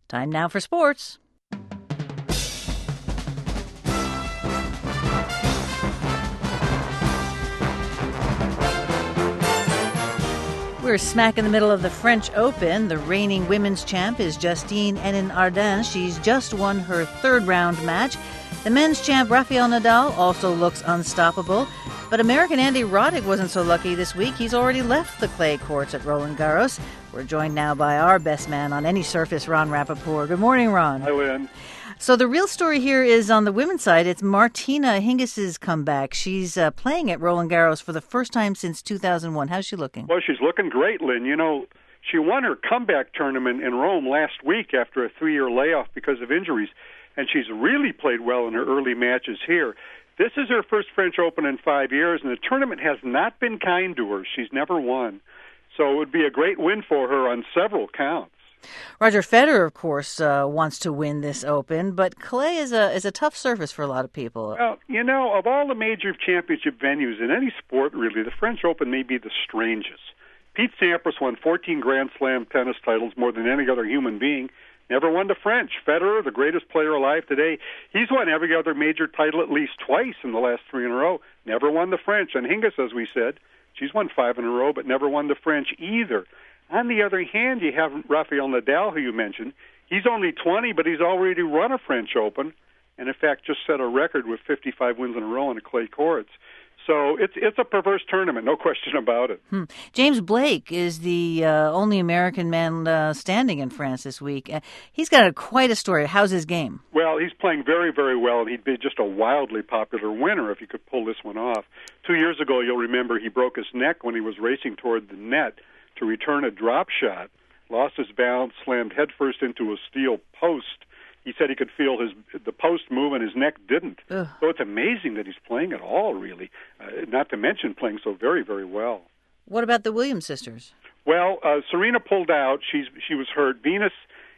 Time now for sports. We're smack in the middle of the French Open. The reigning women's champ is Justine Henin-Ardenne. She's just won her third-round match. The men's champ, Rafael Nadal, also looks unstoppable. But American Andy Roddick wasn't so lucky this week. He's already left the clay courts at Roland Garros. We're joined now by our best man on any surface, Ron Rappaport. Good morning, Ron. Hi, Lynn. So the real story here is on the women's side. It's Martina Hingis' comeback. She's playing at Roland Garros for the first time since 2001. How's she looking? Well, she's looking great, Lynn. You know, she won her comeback tournament in Rome last week after a 3-year layoff because of injuries, and she's really played well in her early matches here. This is her first French Open in 5 years, and the tournament has not been kind to her. She's never won. So it would be a great win for her on several counts. Roger Federer, of course, wants to win this Open, but clay is a tough surface for a lot of people. Well, you know, of all the major championship venues in any sport, really, the French Open may be the strangest. Pete Sampras won 14 Grand Slam tennis titles, more than any other human being. Never won the French. Federer, the greatest player alive today, he's won every other major title at least twice in the last 3 in a row. Never won the French. And Hingis, as we said, she's won 5 in a row, but never won the French either. On the other hand, you have Rafael Nadal, who you mentioned. He's only 20, but he's already run a French Open, and in fact just set a record with 55 wins in a row on the clay courts. So it's a perverse tournament, no question about it. James Blake is the only American man standing in France this week. He's got quite a story. How's his game? Well, he's playing very, very well, and he'd be just a wildly popular winner if he could pull this one off. 2 years ago, you'll remember he broke his neck when he was racing toward the net to return a drop shot, lost his balance, slammed headfirst into a steel post. He said he could feel the post move and his neck didn't. Ugh. So it's amazing that he's playing at all, really, not to mention playing so very, very well. What about the Williams sisters? Well, Serena pulled out. She was hurt. Venus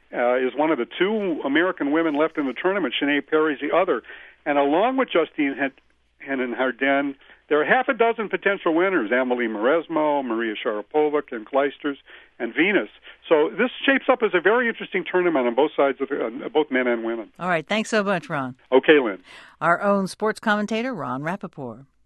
is one of the 2 American women left in the tournament. Sinead Perry's the other. And along with Justine Henin-Ardenne, there are half a dozen potential winners: Amelie Mauresmo, Maria Sharapova, Kim Clijsters, and Venus. So this shapes up as a very interesting tournament on both sides, both men and women. All right. Thanks so much, Ron. Okay, Lynn. Our own sports commentator, Ron Rappaport.